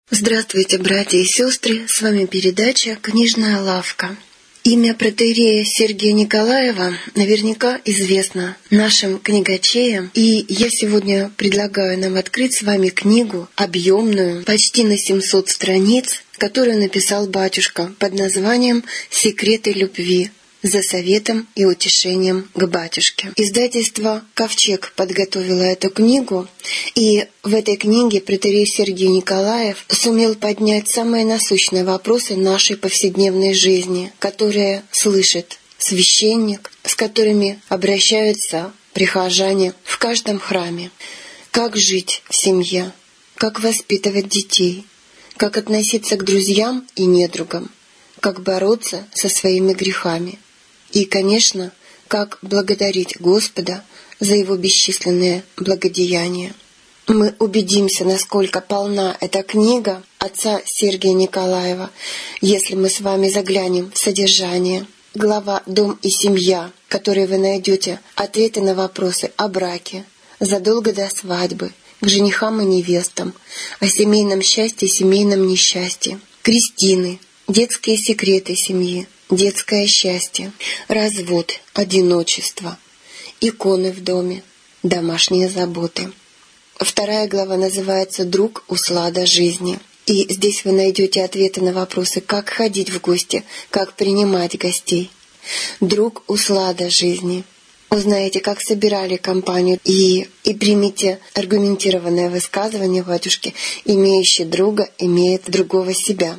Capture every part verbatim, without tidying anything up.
Здравствуйте, братья и сестры! С вами передача «Книжная лавка». Имя протоиерея Сергия Николаева наверняка известно нашим книгачеям, и я сегодня предлагаю нам открыть с вами книгу, объемную, почти на семьсот страниц, которую написал батюшка под названием «Секреты любви. За советом и утешением к батюшке». Издательство «Ковчег» подготовило эту книгу, и в этой книге протоиерей Сергий Николаев сумел поднять самые насущные вопросы нашей повседневной жизни, которые слышит священник, с которыми обращаются прихожане в каждом храме. Как жить в семье, как воспитывать детей, как относиться к друзьям и недругам, как бороться со своими грехами. И, конечно, как благодарить Господа за Его бесчисленные благодеяния. Мы убедимся, насколько полна эта книга отца Сергия Николаева, если мы с вами заглянем в содержание. Глава «Дом и семья», в которой вы найдете ответы на вопросы о браке, задолго до свадьбы, к женихам и невестам, о семейном счастье и семейном несчастье, крестины, детские секреты семьи, детское счастье, развод, одиночество, иконы в доме, домашние заботы. Вторая глава называется «Друг, услада жизни». И здесь вы найдете ответы на вопросы, как ходить в гости, как принимать гостей. «Друг, услада жизни». Узнаете, как собирали компанию, и, и примите аргументированное высказывание батюшки: «Имеющий друга имеет другого себя».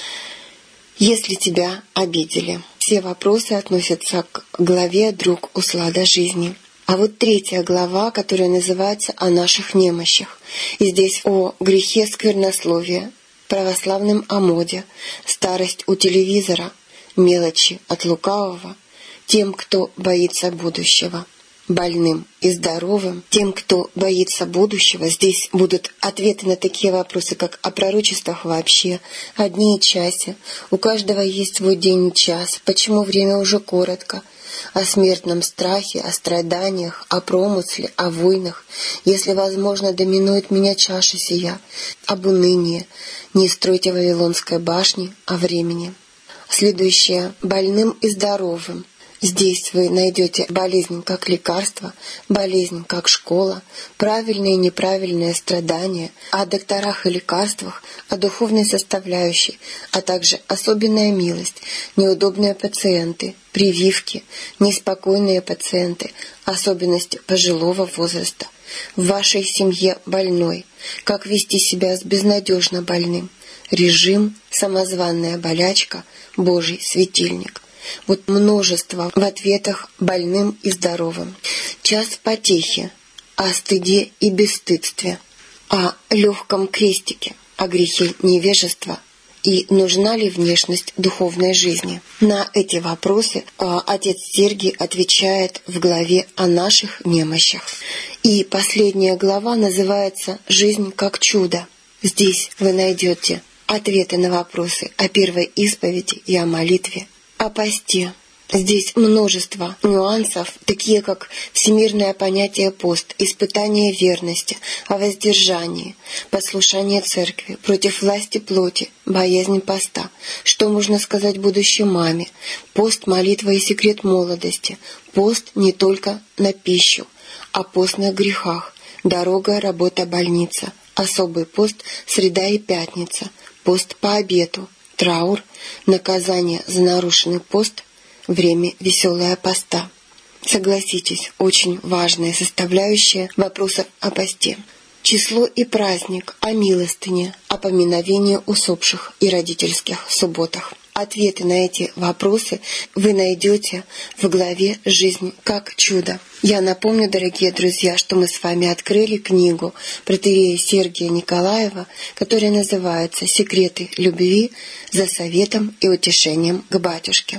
Если тебя обидели. Все вопросы относятся к главе «Друг, услада жизни». А вот третья глава, которая называется «О наших немощах». И здесь о грехе сквернословия, православном омоде, старость у телевизора, мелочи от лукавого, тем, кто боится будущего. Больным и здоровым, тем, кто боится будущего. Здесь будут ответы на такие вопросы, как о пророчествах вообще, о дне и часе. У каждого есть свой день и час. Почему время уже коротко? О смертном страхе, о страданиях, о промысле, о войнах. Если возможно, доминует меня чаша сия. Об унынии. Не стройте Вавилонской башни, о времени. Следующее. Больным и здоровым. Здесь вы найдете болезнь как лекарство, болезнь как школа, правильные и неправильные страдания, о докторах и лекарствах, о духовной составляющей, а также особенная милость, неудобные пациенты, прививки, неспокойные пациенты, особенности пожилого возраста. В вашей семье больной, как вести себя с безнадежно больным, режим, самозванная болячка, Божий светильник. Вот множество в ответах больным и здоровым. Час потехи, о стыде и бесстыдстве, о легком крестике, о грехе невежества и нужна ли внешность духовной жизни. На эти вопросы отец Сергий отвечает в главе о наших немощах. И последняя глава называется «Жизнь как чудо». Здесь вы найдете ответы на вопросы о первой исповеди и о молитве, о посте. Здесь множество нюансов, такие как всемирное понятие пост, испытание верности, о воздержании, послушание церкви, против власти плоти, боязнь поста, что можно сказать будущей маме, пост, молитва и секрет молодости, пост не только на пищу, о постных грехах, дорога, работа, больница, особый пост, среда и пятница, пост по обету, траур, наказание за нарушенный пост, время веселая поста. Согласитесь, очень важная составляющая вопросов о посте. Число и праздник, о милостыне, о поминовении усопших и родительских субботах. Ответы на эти вопросы вы найдете в главе «Жизнь как чудо». Я напомню, дорогие друзья, что мы с вами открыли книгу протоиерея Сергия Николаева, которая называется «Секреты любви. За советом и утешением к батюшке».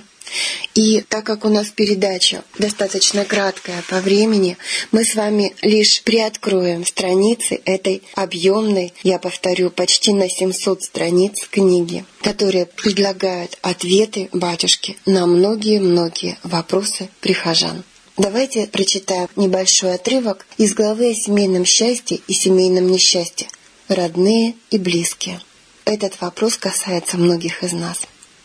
И так как у нас передача достаточно краткая по времени, мы с вами лишь приоткроем страницы этой объемной, я повторю, почти на семьсот страниц книги, которые предлагают ответы батюшки на многие-многие вопросы прихожан. Давайте прочитаем небольшой отрывок из главы о семейном счастье и семейном несчастье. Родные и близкие. Этот вопрос касается многих из нас.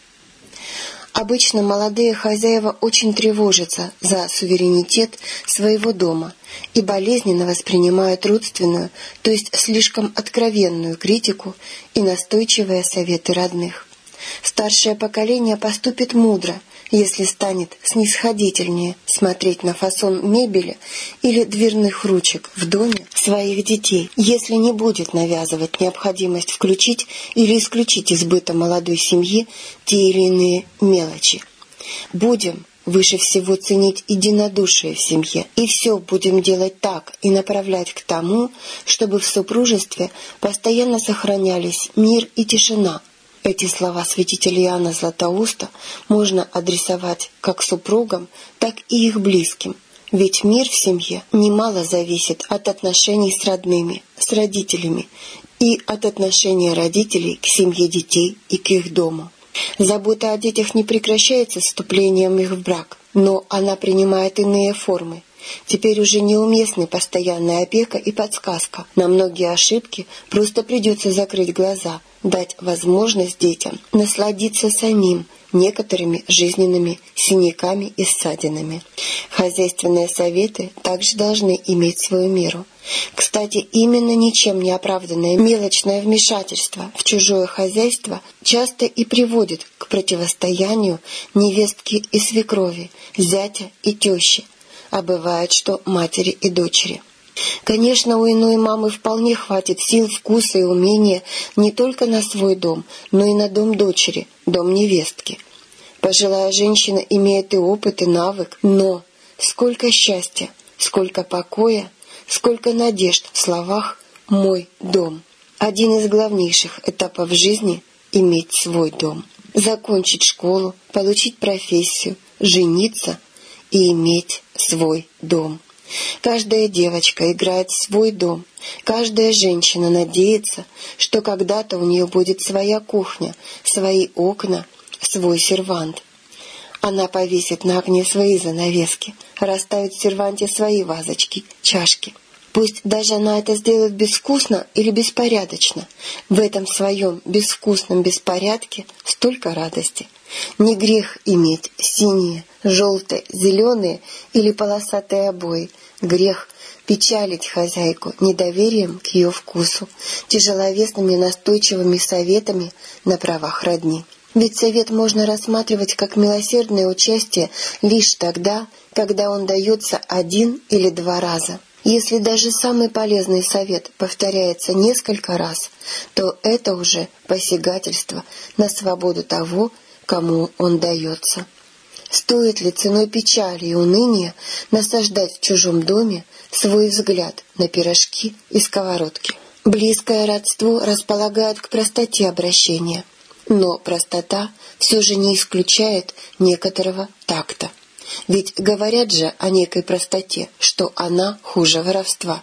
Обычно молодые хозяева очень тревожатся за суверенитет своего дома и болезненно воспринимают родственную, то есть слишком откровенную критику и настойчивые советы родных. Старшее поколение поступит мудро, если станет снисходительнее смотреть на фасон мебели или дверных ручек в доме своих детей, если не будет навязывать необходимость включить или исключить из быта молодой семьи те или иные мелочи. Будем выше всего ценить единодушие в семье, и все будем делать так и направлять к тому, чтобы в супружестве постоянно сохранялись мир и тишина. Эти слова святителя Иоанна Златоуста можно адресовать как супругам, так и их близким, ведь мир в семье немало зависит от отношений с родными, с родителями и от отношения родителей к семье детей и к их дому. Забота о детях не прекращается с вступлением их в брак, но она принимает иные формы. Теперь уже неуместны постоянная опека и подсказка. На многие ошибки просто придется закрыть глаза, дать возможность детям насладиться самим некоторыми жизненными синяками и ссадинами. Хозяйственные советы также должны иметь свою меру. Кстати, именно ничем не оправданное мелочное вмешательство в чужое хозяйство часто и приводит к противостоянию невестки и свекрови, зятя и тещи, а бывает, что матери и дочери. Конечно, у иной мамы вполне хватит сил, вкуса и умения не только на свой дом, но и на дом дочери, дом невестки. Пожилая женщина имеет и опыт, и навык, но сколько счастья, сколько покоя, сколько надежд в словах «мой дом». Один из главнейших этапов жизни — иметь свой дом. Закончить школу, получить профессию, жениться и иметь свой дом. Каждая девочка играет в свой дом. Каждая женщина надеется, что когда-то у нее будет своя кухня, свои окна, свой сервант. Она повесит на окне свои занавески, расставит в серванте свои вазочки, чашки. Пусть даже она это сделает безвкусно или беспорядочно, в этом своем безвкусном беспорядке столько радости. Не грех иметь синие, желтые, зеленые или полосатые обои. Грех печалить хозяйку недоверием к ее вкусу, тяжеловесными настойчивыми советами на правах родни. Ведь совет можно рассматривать как милосердное участие лишь тогда, когда он дается один или два раза. Если даже самый полезный совет повторяется несколько раз, то это уже посягательство на свободу того, кому он дается. Стоит ли ценой печали и уныния насаждать в чужом доме свой взгляд на пирожки и сковородки? Близкое родство располагает к простоте обращения, но простота все же не исключает некоторого такта. Ведь говорят же о некой простоте, что она хуже воровства.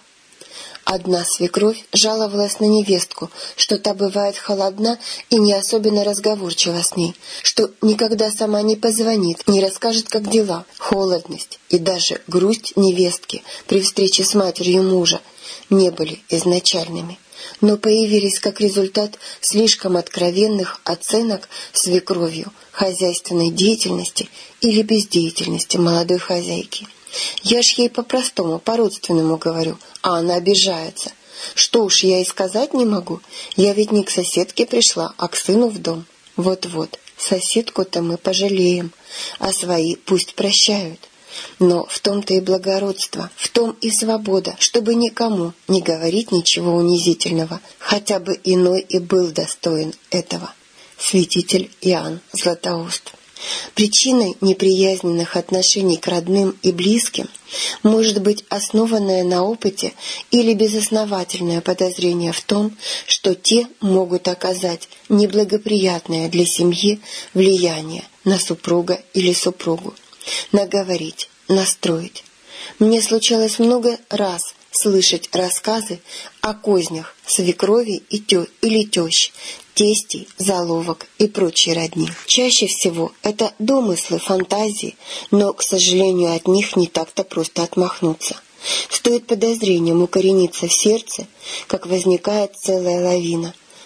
Одна свекровь жаловалась на невестку, что та бывает холодна и не особенно разговорчива с ней, что никогда сама не позвонит, не расскажет, как дела. Холодность и даже грусть невестки при встрече с матерью мужа не были изначальными, но появились как результат слишком откровенных оценок свекровью хозяйственной деятельности или бездеятельности молодой хозяйки. Я ж ей по-простому, по-родственному говорю, а она обижается. Что уж я и сказать не могу, я ведь не к соседке пришла, а к сыну в дом. Вот-вот, соседку-то мы пожалеем, а свои пусть прощают. Но в том-то и благородство, в том и свобода, чтобы никому не говорить ничего унизительного, хотя бы иной и был достоин этого. Святитель Иоанн Златоуст. Причиной неприязненных отношений к родным и близким может быть основанное на опыте или безосновательное подозрение в том, что те могут оказать неблагоприятное для семьи влияние на супруга или супругу, наговорить, настроить. Мне случалось много раз слышать рассказы о кознях свекрови и тё или тещ, тестей, заловок и прочей родни. Чаще всего это домыслы, фантазии, но, к сожалению, от них не так-то просто отмахнуться. Стоит подозрением укорениться в сердце, как возникает целая лавина,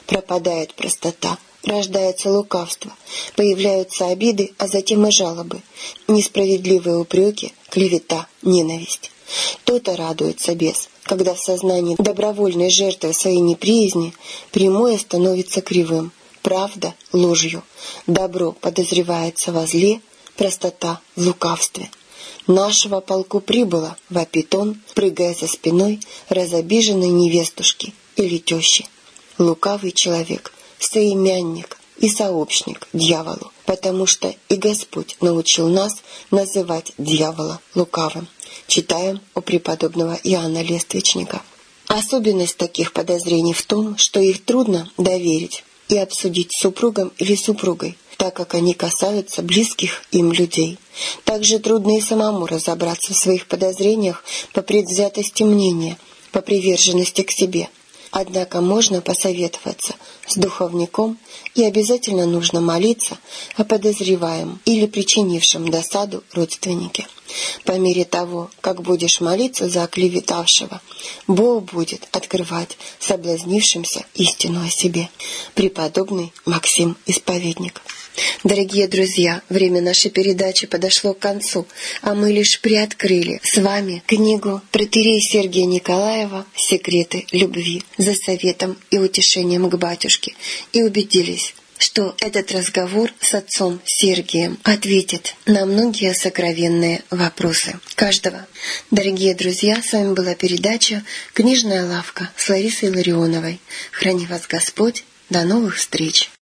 пропадает простота, рождается лукавство, появляются обиды, а затем и жалобы, несправедливые упреки, клевета, ненависть. То-то радуется бес, когда в сознании добровольной жертвы своей неприязни прямое становится кривым, правда — ложью, добро подозревается во зле, простота в лукавстве. «Нашего полку прибыло», — вопит он, прыгая за спиной разобиженной невестушки или тещи. Лукавый человек, соимянник и сообщник дьяволу, потому что и Господь научил нас называть дьявола лукавым. Читаем у преподобного Иоанна Лествичника. Особенность таких подозрений в том, что их трудно доверить и обсудить с супругом или супругой, так как они касаются близких им людей. Также трудно и самому разобраться в своих подозрениях по предвзятости мнения, по приверженности к себе. Однако можно посоветоваться с духовником, и обязательно нужно молиться о подозреваемом или причинившем досаду родственнике. По мере того, как будешь молиться за оклеветавшего, Бог будет открывать соблазнившимся истину о себе. Преподобный Максим Исповедник. Дорогие друзья, время нашей передачи подошло к концу, а мы лишь приоткрыли с вами книгу протоиерея Сергия Николаева «Секреты любви» за советом и утешением к батюшке и убедились, что этот разговор с отцом Сергием ответит на многие сокровенные вопросы каждого. Дорогие друзья, с вами была передача «Книжная лавка» с Ларисой Ларионовой. Храни вас Господь. До новых встреч!